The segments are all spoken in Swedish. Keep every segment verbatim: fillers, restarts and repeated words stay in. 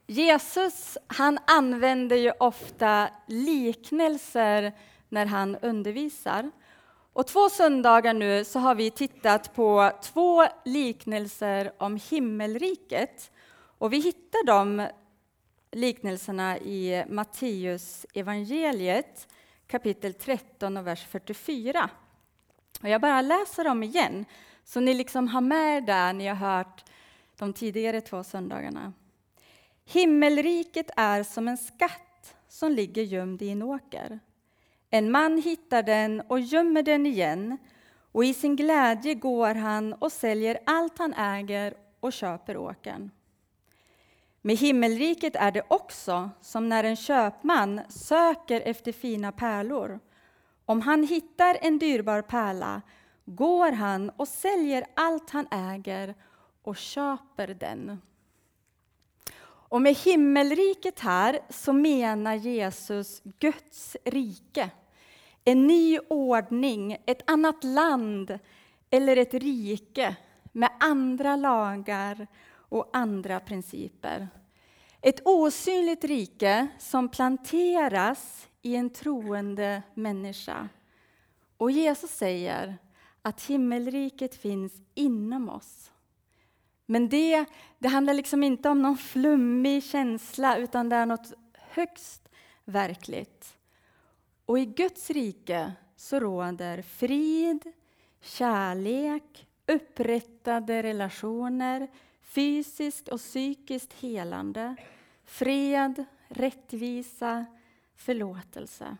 Jesus, han använder ju ofta liknelser när han undervisar. Och två söndagar nu så har vi tittat på två liknelser om himmelriket. Och vi hittar de liknelserna i Matteus evangeliet kapitel tretton och vers fyrtiofyra. Och jag bara läser dem igen så ni liksom har med där ni har hört de tidigare två söndagarna. Himmelriket är som en skatt som ligger gömd i en åker. En man hittar den och gömmer den igen, och i sin glädje går han och säljer allt han äger och köper åkern. Med himmelriket är det också som när en köpman söker efter fina pärlor. Om han hittar en dyrbar pärla går han och säljer allt han äger och köper den. Och med himmelriket här så menar Jesus Guds rike. En ny ordning, ett annat land eller ett rike med andra lagar och andra principer. Ett osynligt rike som planteras i en troende människa. Och Jesus säger att himmelriket finns inom oss. Men det, det handlar liksom inte om någon flummig känsla, utan det är något högst verkligt. Och i Guds rike så råder frid, kärlek, upprättade relationer, fysiskt och psykiskt helande, fred, rättvisa, förlåtelse.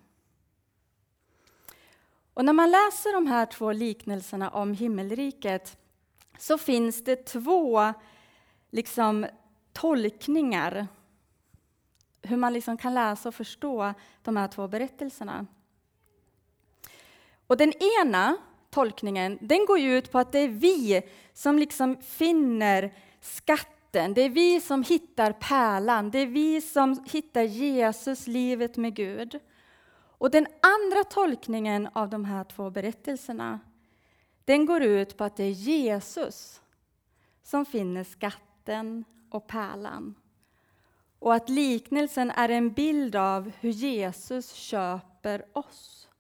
Och när man läser de här två liknelserna om himmelriket så finns det två liksom, tolkningar hur man liksom kan läsa och förstå de här två berättelserna. Och den ena tolkningen, den går ut på att det är vi som liksom finner skatten. Det är vi som hittar pärlan. Det är vi som hittar Jesus, livet med Gud. Och den andra tolkningen av de här två berättelserna, den går ut på att det är Jesus som finner skatten och pärlan. Och att liknelsen är en bild av hur Jesus köper oss.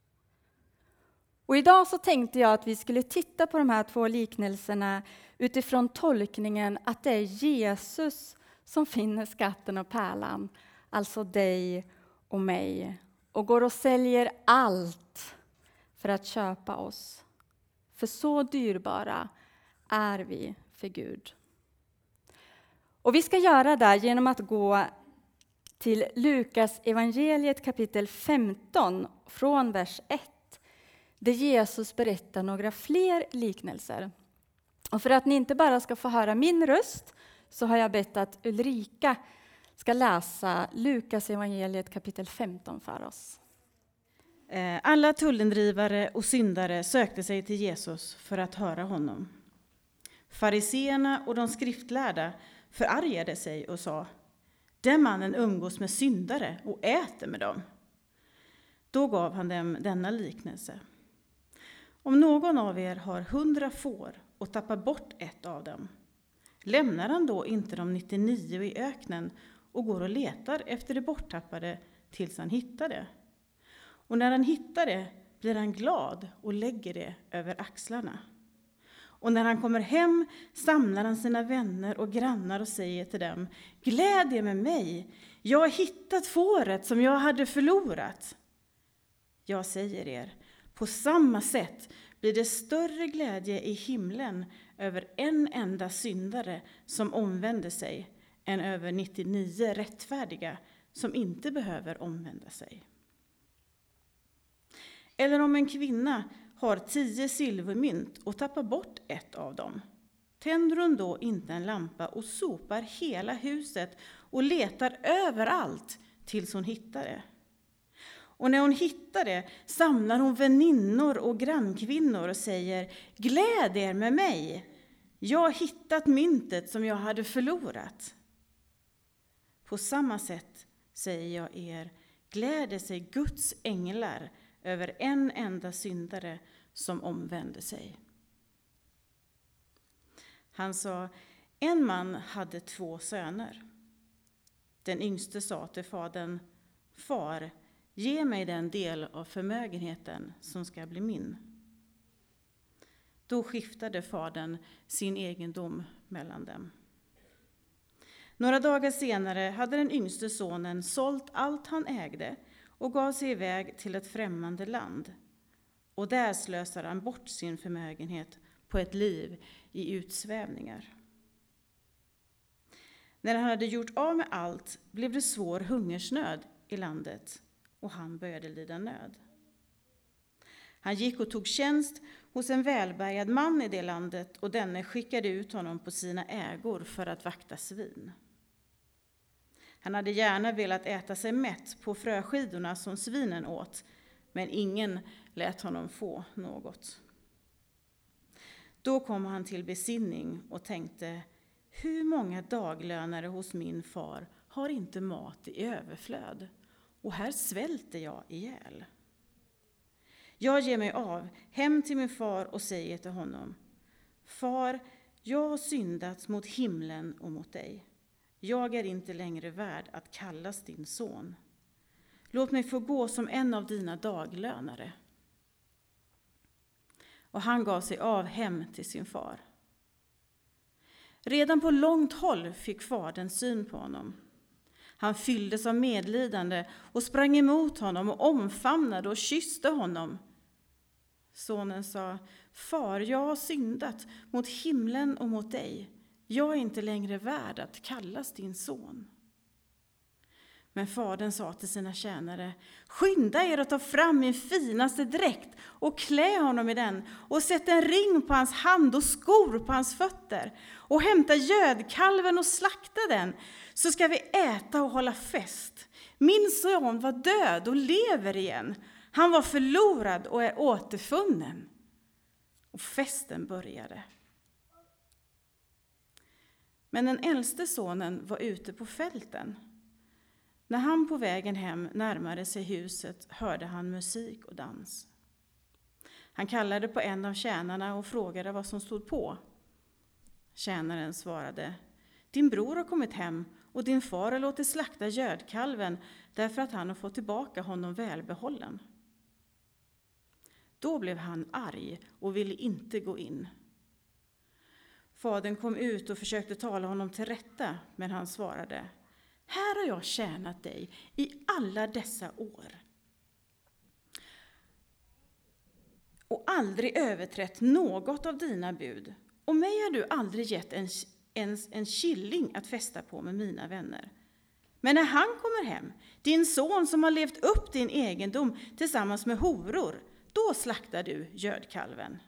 Och idag så tänkte jag att vi skulle titta på de här två liknelserna utifrån tolkningen att det är Jesus som finner skatten och pärlan, alltså dig och mig, och går och säljer allt för att köpa oss. För så dyrbara är vi för Gud. Och vi ska göra det genom att gå till Lukas evangeliet kapitel femton från vers ett. Där Jesus berättar några fler liknelser. Och för att ni inte bara ska få höra min röst så har jag bett att Ulrika ska läsa Lukas evangeliet kapitel femton för oss. Alla tullindrivare och syndare sökte sig till Jesus för att höra honom. Fariseerna och de skriftlärda förargade sig och sa: den mannen umgås med syndare och äter med dem. Då gav han dem denna liknelse. Om någon av er har hundra får och tappar bort ett av dem, lämnar han då inte de nittionio i öknen och går och letar efter det borttappade tills han hittar det? Och när han hittar det blir han glad och lägger det över axlarna. Och när han kommer hem samlar han sina vänner och grannar och säger till dem: gläd er med mig, jag har hittat fåret som jag hade förlorat. Jag säger er, på samma sätt blir det större glädje i himlen över en enda syndare som omvänder sig än över nittionio rättfärdiga som inte behöver omvända sig. Eller om en kvinna har tio silvermynt och tappar bort ett av dem, tänder hon då inte en lampa och sopar hela huset och letar överallt tills hon hittar det? Och när hon hittar det samlar hon väninnor och grannkvinnor och säger: gläd er med mig, jag har hittat myntet som jag hade förlorat. På samma sätt säger jag er, gläder sig Guds änglar över en enda syndare som omvände sig. Han sa: en man hade två söner. Den yngste sa till fadern: Far, ge mig den del av förmögenheten som ska bli min. Då skiftade fadern sin egendom mellan dem. Några dagar senare hade den yngste sonen sålt allt han ägde och gav sig iväg till ett främmande land. Och där slösade han bort sin förmögenhet på ett liv i utsvävningar. När han hade gjort av med allt blev det svår hungersnöd i landet och han började lida nöd. Han gick och tog tjänst hos en välbärgad man i det landet och denne skickade ut honom på sina ägor för att vakta svin. Han hade gärna velat äta sig mätt på fröskidorna som svinen åt, men ingen lät honom få något. Då kom han till besinning och tänkte: hur många daglönare hos min far har inte mat i överflöd, och här svälter jag ihjäl. Jag ger mig av hem till min far och säger till honom: Far, jag har syndat mot himlen och mot dig. Jag är inte längre värd att kallas din son. Låt mig få gå som en av dina daglönare. Och han gav sig av hem till sin far. Redan på långt håll fick fadern syn på honom. Han fylldes av medlidande och sprang emot honom och omfamnade och kysste honom. Sonen sa: Far, jag har syndat mot himlen och mot dig. Jag är inte längre värd att kallas din son. Men fadern sa till sina tjänare: skynda er att ta fram min finaste dräkt och klä honom i den och sätt en ring på hans hand och skor på hans fötter och hämta gödkalven och slakta den, så ska vi äta och hålla fest. Min son var död och lever igen. Han var förlorad och är återfunnen. Och festen började. Men den äldste sonen var ute på fälten. När han på vägen hem närmade sig huset hörde han musik och dans. Han kallade på en av tjänarna och frågade vad som stod på. Tjänaren svarade: din bror har kommit hem och din far har låtit slakta gödkalven därför att han har fått tillbaka honom välbehållen. Då blev han arg och ville inte gå in. Fadern kom ut och försökte tala honom till rätta, men han svarade: här har jag tjänat dig i alla dessa år och aldrig överträtt något av dina bud. Och mig har du aldrig gett en, ens en killing att festa på med mina vänner. Men när han kommer hem, din son som har levt upp din egendom tillsammans med horor, då slaktar du gödkalven.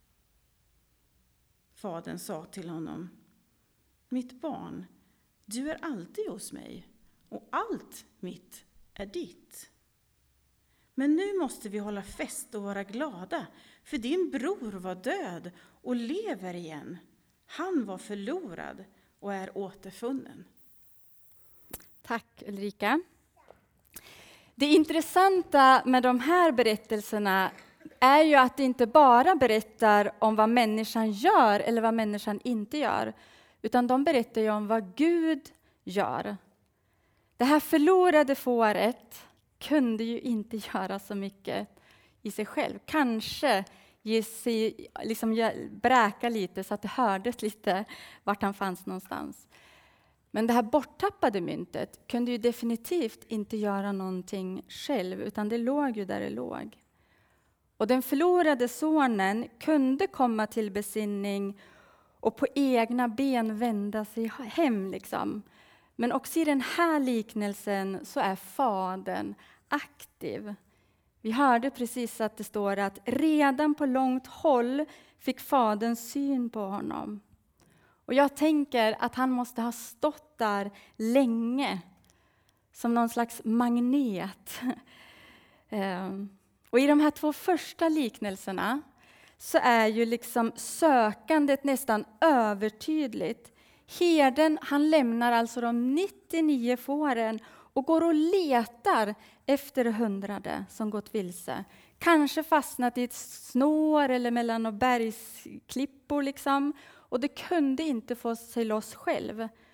Fadern sa till honom: mitt barn, du är alltid hos mig och allt mitt är ditt. Men nu måste vi hålla fest och vara glada, för din bror var död och lever igen. Han var förlorad och är återfunnen. Tack Ulrika. Det intressanta med de här berättelserna är ju att det inte bara berättar om vad människan gör eller vad människan inte gör, utan de berättar ju om vad Gud gör. Det här förlorade fåret kunde ju inte göra så mycket i sig själv. Kanske ge sig, liksom bräka lite så att det hördes lite vart han fanns någonstans. Men det här borttappade myntet kunde ju definitivt inte göra någonting själv, utan det låg ju där det låg. Och den förlorade sonen kunde komma till besinning och på egna ben vända sig hem. Liksom. Men också i den här liknelsen så är fadern aktiv. Vi hörde precis att det står att redan på långt håll fick fadern syn på honom. Och jag tänker att han måste ha stått där länge som någon slags magnet. Och i de här två första liknelserna så är ju liksom sökandet nästan övertydligt. Herden, han lämnar alltså de nittionio fåren och går och letar efter det hundrade som gått vilse. Kanske fastnat i ett snår eller mellan några bergsklippor liksom. Och det kunde inte få sig loss själv.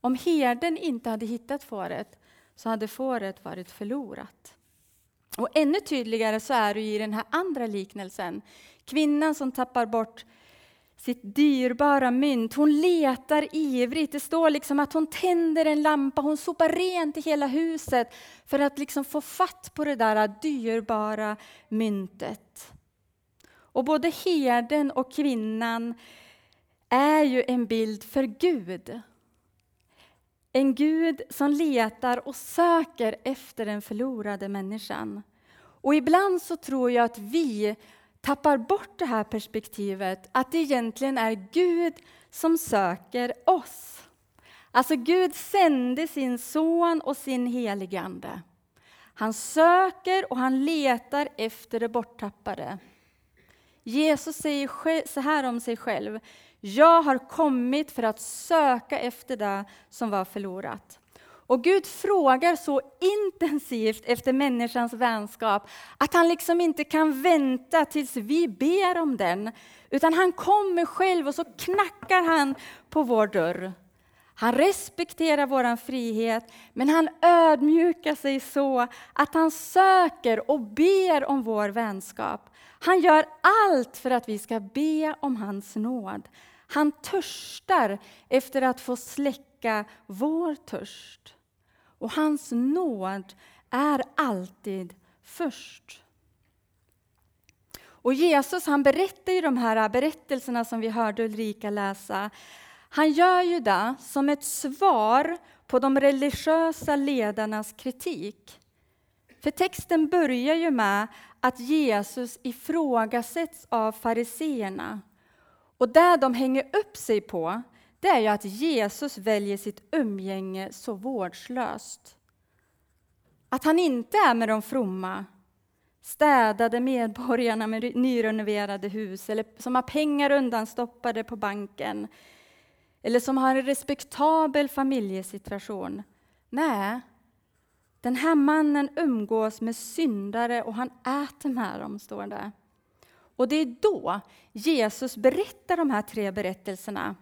Om herden inte hade hittat fåret så hade fåret varit förlorat. Och ännu tydligare så är det i den här andra liknelsen. Kvinnan som tappar bort sitt dyrbara mynt. Hon letar ivrigt. Det står liksom att hon tänder en lampa. Hon sopar rent i hela huset för att liksom få fatt på det där dyrbara myntet. Och både herden och kvinnan är ju en bild för Gud. En Gud som letar och söker efter den förlorade människan. Och ibland så tror jag att vi tappar bort det här perspektivet. Att det egentligen är Gud som söker oss. Alltså Gud sände sin son och sin helige ande. Han söker och han letar efter det borttappade. Jesus säger så här om sig själv. Jag har kommit för att söka efter det som var förlorat. Och Gud frågar så intensivt efter människans vänskap att han liksom inte kan vänta tills vi ber om den. Utan han kommer själv och så knackar han på vår dörr. Han respekterar vår frihet, men han ödmjukar sig så att han söker och ber om vår vänskap. Han gör allt för att vi ska be om hans nåd. Han törstar efter att få släcka vår törst. Och hans nåd är alltid först. Och Jesus han berättar ju de här berättelserna som vi hörde Ulrika läsa. Han gör ju det som ett svar på de religiösa ledarnas kritik. För texten börjar ju med att Jesus ifrågasätts av fariseerna. Och där de hänger upp sig på, det är ju att Jesus väljer sitt umgänge så vårdslöst. Att han inte är med de fromma, städade medborgarna med nyrenoverade hus, eller som har pengar undanstoppade på banken, eller som har en respektabel familjesituation. Nej, den här mannen umgås med syndare och han äter med dem, står det. Och det är då Jesus berättar de här tre berättelserna.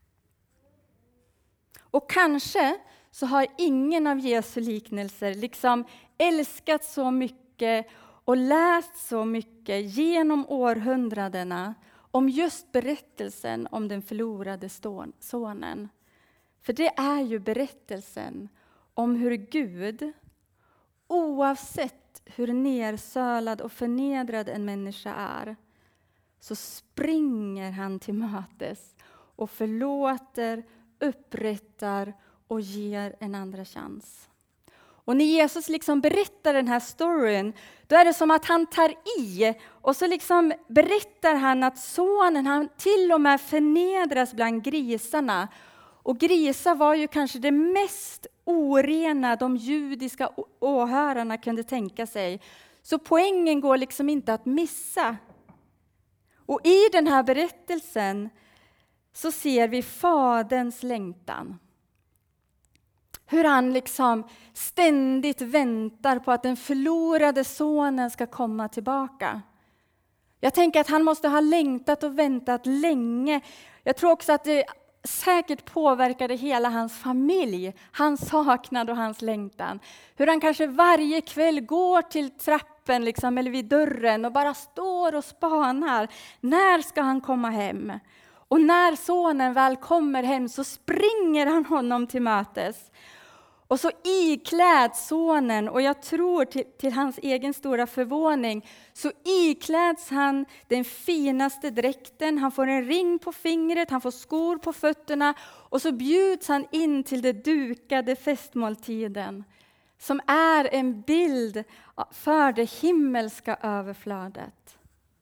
Och kanske så har ingen av Jesu liknelser liksom älskat så mycket och läst så mycket genom århundradena om just berättelsen om den förlorade sonen. För det är ju berättelsen om hur Gud, oavsett hur nersölad och förnedrad en människa är, så springer han till mötes och förlåter, upprättar och ger en andra chans. Och när Jesus liksom berättar den här storyn, då är det som att han tar i och så liksom berättar han att sonen, han till och med förnedras bland grisarna. Och grisar var ju kanske det mest orena de judiska åhörarna kunde tänka sig. Så poängen går liksom inte att missa. Och i den här berättelsen så ser vi faderns längtan. Hur han liksom ständigt väntar på att den förlorade sonen ska komma tillbaka. Jag tänker att han måste ha längtat och väntat länge. Jag tror också att det säkert påverkade hela hans familj. Hans saknad och hans längtan. Hur han kanske varje kväll går till trappen liksom, eller vid dörren och bara står och spanar. När ska han komma hem? Och när sonen väl kommer hem så springer han honom till mötes. Och så ikläds sonen, och jag tror till, till hans egen stora förvåning, så ikläds han den finaste dräkten, han får en ring på fingret, han får skor på fötterna, och så bjuds han in till det dukade festmåltiden, som är en bild för det himmelska överflödet.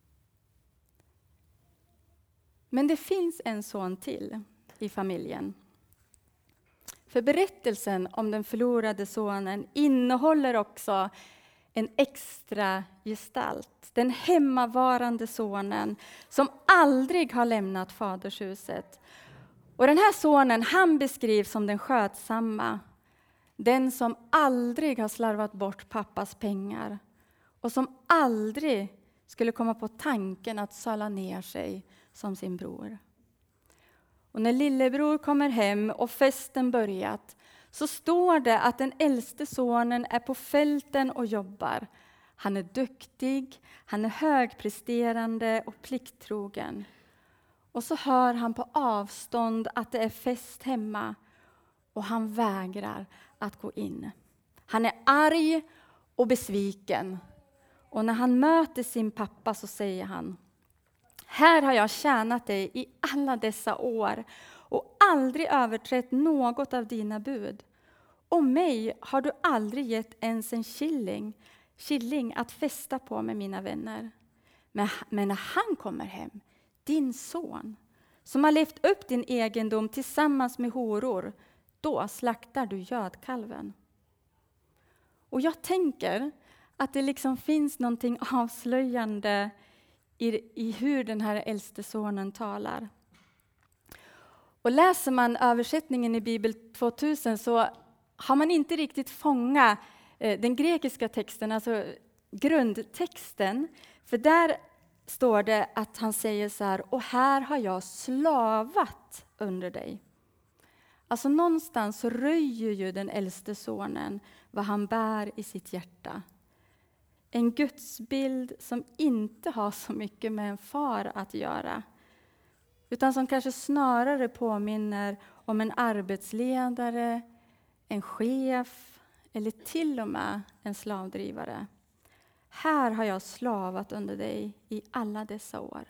Men det finns en son till i familjen. För berättelsen om den förlorade sonen innehåller också en extra gestalt. Den hemmavarande sonen som aldrig har lämnat fadershuset. Och den här sonen, han beskrivs som den skötsamma. Den som aldrig har slarvat bort pappas pengar. Och som aldrig skulle komma på tanken att söla ner sig som sin bror. Och när lillebror kommer hem och festen börjat, så står det att den äldste sonen är på fälten och jobbar. Han är duktig, han är högpresterande och plikttrogen. Och så hör han på avstånd att det är fest hemma, och han vägrar att gå in. Han är arg och besviken. Och när han möter sin pappa så säger han: här har jag tjänat dig i alla dessa år och aldrig överträtt något av dina bud. Och mig har du aldrig gett ens en killing, killing att festa på med mina vänner. Men, men när han kommer hem, din son, som har levt upp din egendom tillsammans med horor, då slaktar du gödkalven. Och jag tänker att det liksom finns någonting avslöjande i, i hur den här äldste sonen talar. Och läser man översättningen i Bibel tvåtusen så har man inte riktigt fångat eh, den grekiska texten, alltså grundtexten. För där står det att han säger så här: och här har jag slavat under dig. Alltså någonstans så röjer ju den äldste sonen vad han bär i sitt hjärta. En gudsbild som inte har så mycket med en far att göra, utan som kanske snarare påminner om en arbetsledare, en chef eller till och med en slavdrivare. Här har jag slavat under dig i alla dessa år.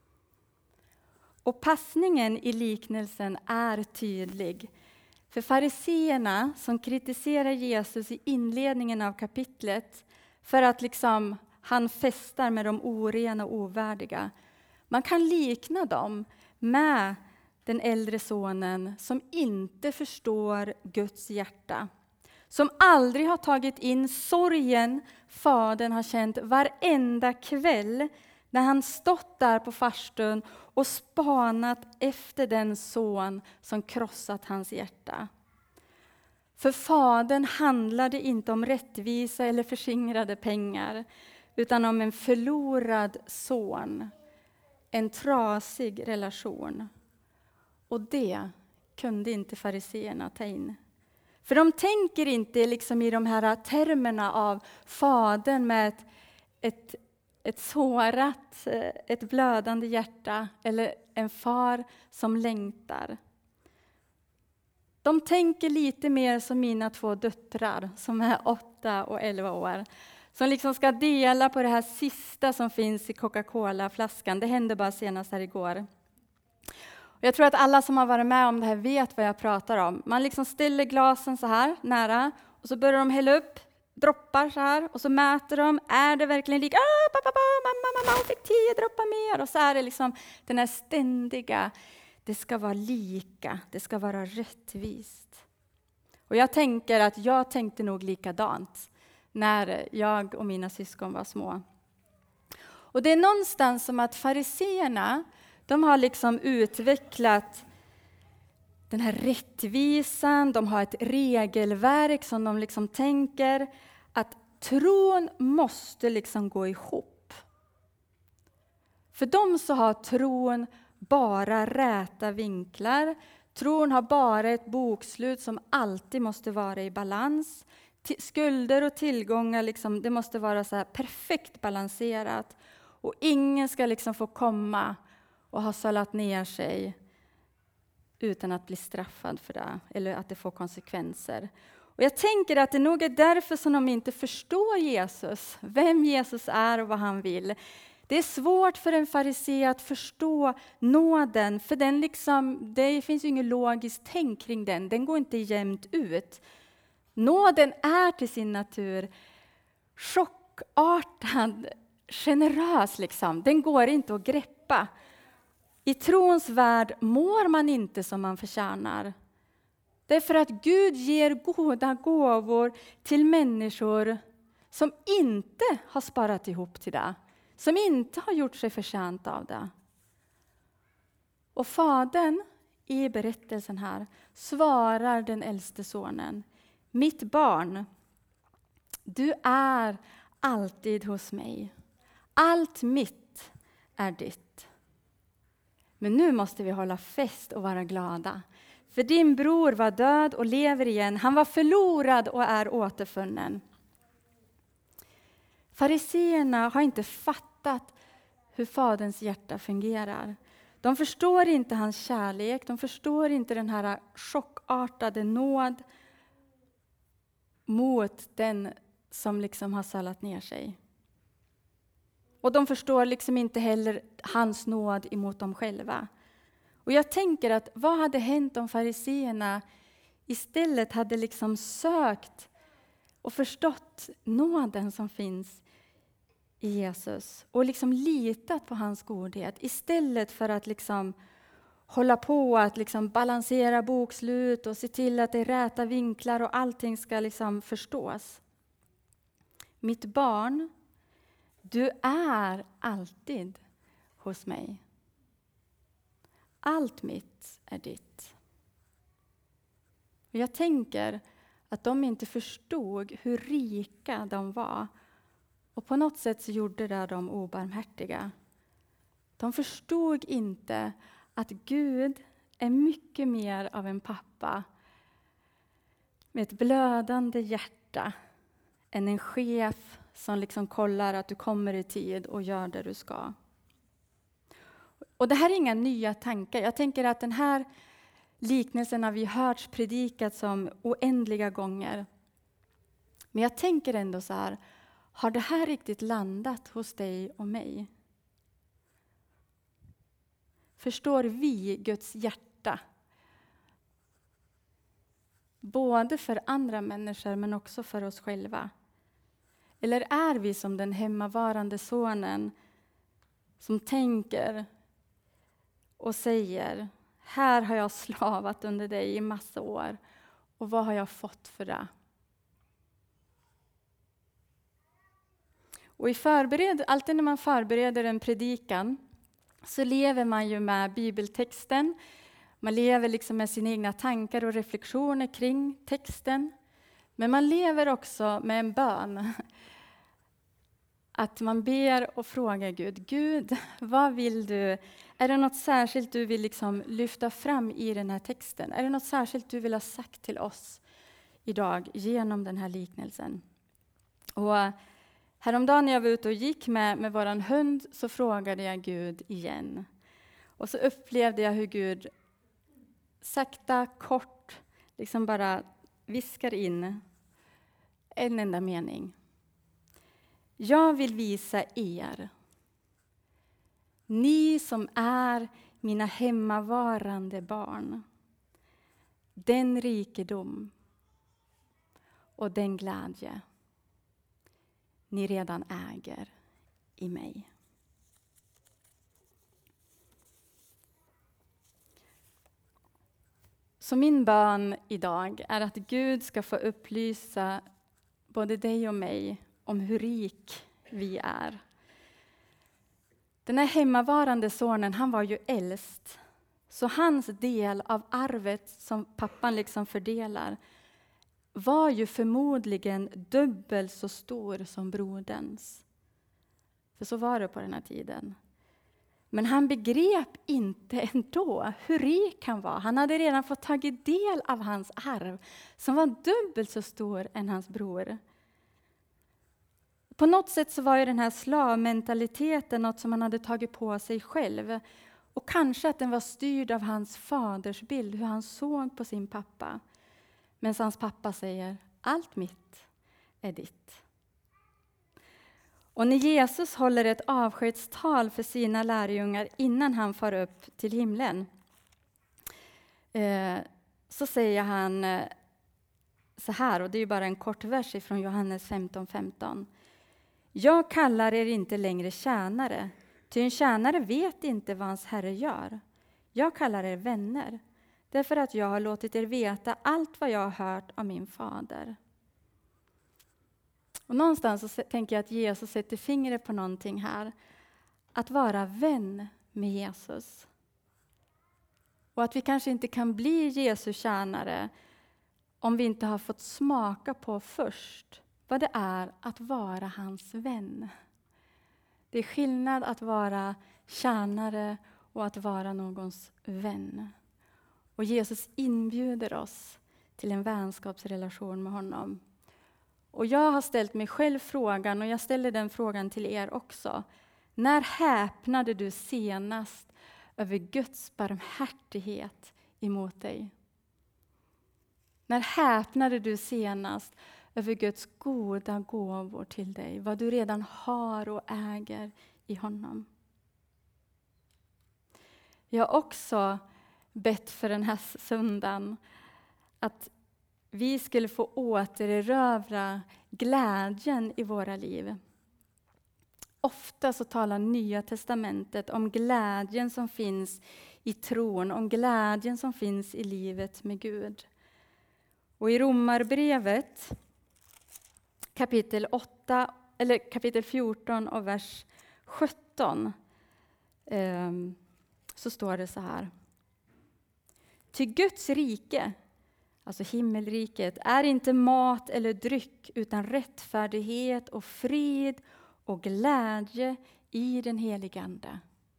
Och passningen i liknelsen är tydlig. För fariseerna som kritiserar Jesus i inledningen av kapitlet för att liksom han festar med de orena och ovärdiga. Man kan likna dem med den äldre sonen som inte förstår Guds hjärta. Som aldrig har tagit in sorgen fadern har känt varenda kväll när han stått där på farstun och spanat efter den son som krossat hans hjärta. För fadern handlade inte om rättvisa eller förskingrade pengar, utan om en förlorad son, en trasig relation. Och det kunde inte fariseerna ta in. För de tänker inte liksom i de här termerna av fadern med ett, ett, ett sårat, ett blödande hjärta eller en far som längtar. De tänker lite mer som mina två döttrar som är åtta och elva år. Som liksom ska dela på det här sista som finns i Coca-Cola-flaskan. Det hände bara senast här igår. Och jag tror att alla som har varit med om det här vet vad jag pratar om. Man liksom ställer glasen så här nära och så börjar de hälla upp droppar så här. Och så mäter de, är det verkligen lika? Ah, pappa, pappa, mamma, mamma, hon fick tio droppar mer. Och så är det liksom den här ständiga, det ska vara lika, det ska vara rättvist. Och jag tänker att jag tänkte nog likadant när jag och mina syskon var små. Och det är någonstans som att fariseerna, de har liksom utvecklat den här rättvisan, de har ett regelverk som de liksom tänker att tron måste liksom gå ihop. För dem så har tron bara räta vinklar. Tron har bara ett bokslut som alltid måste vara i balans. T- skulder och tillgångar, liksom, det måste vara så här perfekt balanserat. Och ingen ska liksom få komma och ha salat ner sig utan att bli straffad för det. Eller att det får konsekvenser. Och jag tänker att det nog är därför som de inte förstår Jesus. Vem Jesus är och vad han vill. Det är svårt för en farisé att förstå nåden, för den liksom, det finns ju inget logiskt tänk kring den. Den går inte jämnt ut. Nåden är till sin natur chockartad, generös. Liksom. Den går inte att greppa. I trons värld mår man inte som man förtjänar. Det är för att Gud ger goda gåvor till människor som inte har sparat ihop till det. Som inte har gjort sig förtjänt av det. Och fadern i berättelsen här svarar den äldste sonen: mitt barn, du är alltid hos mig. Allt mitt är ditt. Men nu måste vi hålla fest och vara glada. För din bror var död och lever igen. Han var förlorad och är återfunnen. Fariseerna har inte fattat hur Faderns hjärta fungerar. De förstår inte hans kärlek. De förstår inte den här chockartade nåd mot den som liksom har sallat ner sig. Och de förstår liksom inte heller hans nåd emot dem själva. Och jag tänker att vad hade hänt om fariseerna istället hade liksom sökt och förstått nåden som finns i Jesus och liksom litat på hans godhet istället för att liksom hålla på att liksom balansera bokslut och se till att det är räta vinklar och allting ska liksom förstås. Mitt barn, du är alltid hos mig. Allt mitt är ditt. Och jag tänker att de inte förstod hur rika de var. Och på något sätt så gjorde det dem obarmhärtiga. De förstod inte att Gud är mycket mer av en pappa med ett blödande hjärta än en chef som liksom kollar att du kommer i tid och gör det du ska. Och det här är inga nya tankar. Jag tänker att den här liknelsen har vi hört predikat som oändliga gånger. Men jag tänker ändå så här, har det här riktigt landat hos dig och mig? Förstår vi Guds hjärta? Både för andra människor men också för oss själva. Eller är vi som den hemmavarande sonen som tänker och säger, här har jag slavat under dig i massa år och vad har jag fått för det? Och i förbered, alltid när man förbereder en predikan så lever man ju med bibeltexten. Man lever liksom med sina egna tankar och reflektioner kring texten. Men man lever också med en bön. Att man ber och frågar Gud, Gud, vad vill du? Är det något särskilt du vill liksom lyfta fram i den här texten? Är det något särskilt du vill ha sagt till oss idag genom den här liknelsen? Och häromdagen när jag var ute och gick med, med våran hund så frågade jag Gud igen. Och så upplevde jag hur Gud sakta, kort, liksom bara viskar in en enda mening. Jag vill visa er, ni som är mina hemmavarande barn, den rikedom och den glädje ni redan äger i mig. Så min bön idag är att Gud ska få upplysa både dig och mig om hur rik vi är. Den här hemmavarande sonen, han var ju äldst. Så hans del av arvet som pappan liksom fördelar var ju förmodligen dubbelt så stor som broderns. För så var det på den här tiden. Men han begrep inte ändå hur rik han var. Han hade redan fått tagit del av hans arv som var dubbelt så stor än hans bror. På något sätt så var ju den här slavmentaliteten något som han hade tagit på sig själv. Och kanske att den var styrd av hans faders bild, hur han såg på sin pappa. Men hans pappa säger, allt mitt är ditt. Och när Jesus håller ett avskedstal för sina lärjungar innan han far upp till himlen, eh, så säger han eh, så här, och det är ju bara en kort vers från Johannes femton femton. Jag kallar er inte längre tjänare, ty en tjänare vet inte vad hans herre gör. Jag kallar er vänner, därför att jag har låtit er veta allt vad jag har hört av min fader. Och någonstans så tänker jag att Jesus sätter fingret på någonting här. Att vara vän med Jesus. Och att vi kanske inte kan bli Jesu tjänare om vi inte har fått smaka på först vad det är att vara hans vän. Det är skillnad att vara tjänare och att vara någons vän. Och Jesus inbjuder oss till en vänskapsrelation med honom. Och jag har ställt mig själv frågan, och jag ställer den frågan till er också. När häpnade du senast över Guds barmhärtighet emot dig? När häpnade du senast över Guds goda gåvor till dig? Vad du redan har och äger i honom. Jag har också bett för den här söndagen att vi skulle få återerövra glädjen i våra liv. Ofta så talar Nya testamentet om glädjen som finns i tron, om glädjen som finns i livet med Gud. Och i Romarbrevet kapitel åtta, eller kapitel fjorton och vers sjutton eh, så står det så här. Ty Guds rike, alltså himmelriket, är inte mat eller dryck utan rättfärdighet och frid och glädje i den helige Ande.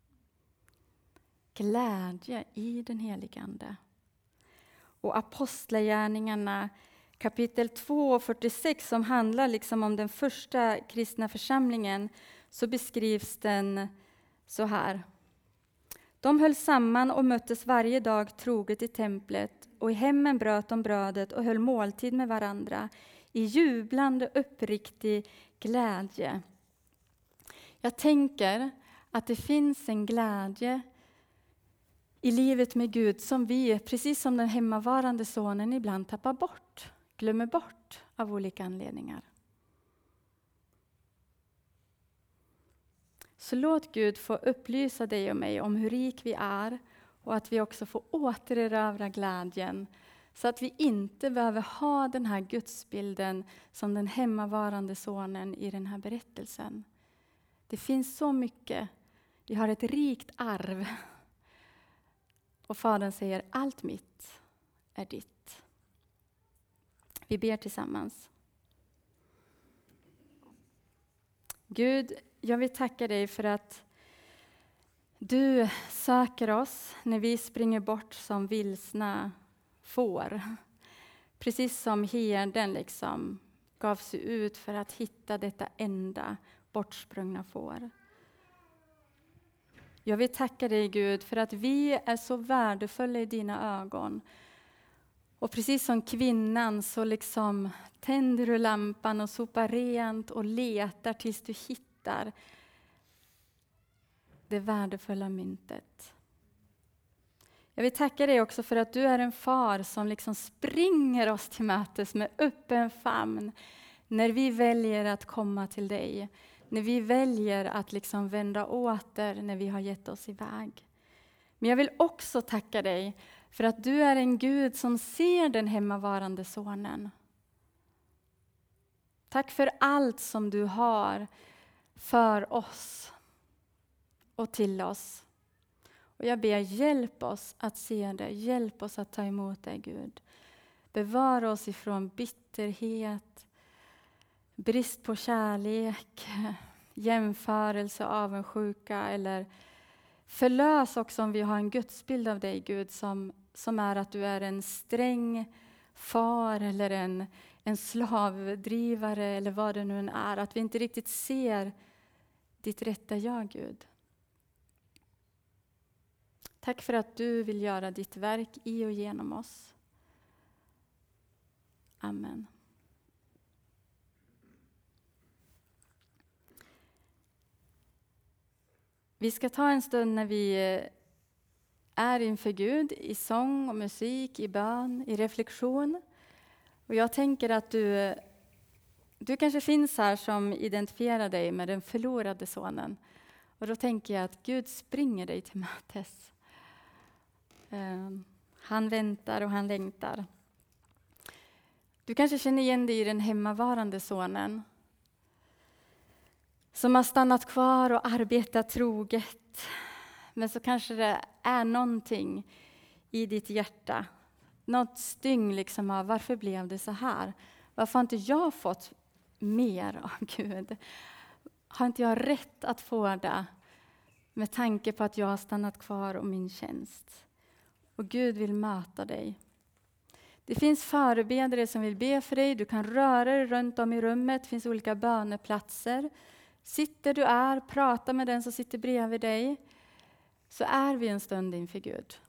Glädje i den helige Ande. Och Apostlagärningarna kapitel två och fyrtiosex som handlar liksom om den första kristna församlingen, så beskrivs den så här. De höll samman och möttes varje dag troget i templet, och i hemmen bröt de brödet och höll måltid med varandra i jublande uppriktig glädje. Jag tänker att det finns en glädje i livet med Gud som vi, precis som den hemmavarande sonen, ibland tappar bort, glömmer bort av olika anledningar. Så låt Gud få upplysa dig och mig om hur rik vi är, och att vi också får återerövra glädjen, så att vi inte behöver ha den här gudsbilden som den hemmavarande sonen i den här berättelsen. Det finns så mycket. Vi har ett rikt arv. Och Fadern säger, allt mitt är ditt. Vi ber tillsammans. Gud, jag vill tacka dig för att du söker oss när vi springer bort som vilsna får. Precis som herden liksom gav sig ut för att hitta detta enda bortsprungna får. Jag vill tacka dig, Gud, för att vi är så värdefulla i dina ögon. Och precis som kvinnan så liksom tänder du lampan och sopar rent och letar tills du hittar det värdefulla myntet. Jag vill tacka dig också för att du är en far som liksom springer oss till mötes med öppen famn när vi väljer att komma till dig. När vi väljer att liksom vända åter när vi har gett oss iväg. Men jag vill också tacka dig för att du är en Gud som ser den hemmavarande sonen. Tack för allt som du har för oss och till oss. Och jag ber, hjälp oss att se det. Hjälp oss att ta emot det, Gud. Bevara oss ifrån bitterhet, brist på kärlek, jämförelse, avundsjuka, eller förlös också om vi har en gudsbild av dig, Gud, som, som är att du är en sträng far eller en, en slavdrivare eller vad det nu är. Att vi inte riktigt ser ditt rätta jag, Gud. Tack för att du vill göra ditt verk i och genom oss. Amen. Vi ska ta en stund när vi är inför Gud i sång och musik, i bön, i reflektion. Och jag tänker att du, du kanske finns här som identifierar dig med den förlorade sonen. Och då tänker jag att Gud springer dig till mötes. Uh, han väntar och han längtar. Du kanske känner igen dig i den hemmavarande sonen som har stannat kvar och arbetat troget. Men så kanske det är någonting i ditt hjärta. Något styng liksom av varför blev det så här? Varför har inte jag fått mer av Gud? Har inte jag rätt att få det? med tanke på att jag har stannat kvar om min tjänst. Och Gud vill möta dig. Det finns förebedjare som vill be för dig. Du kan röra dig runt om i rummet. Det finns olika böneplatser. Sitter du är, prata med den som sitter bredvid dig. Så är vi en stund inför Gud.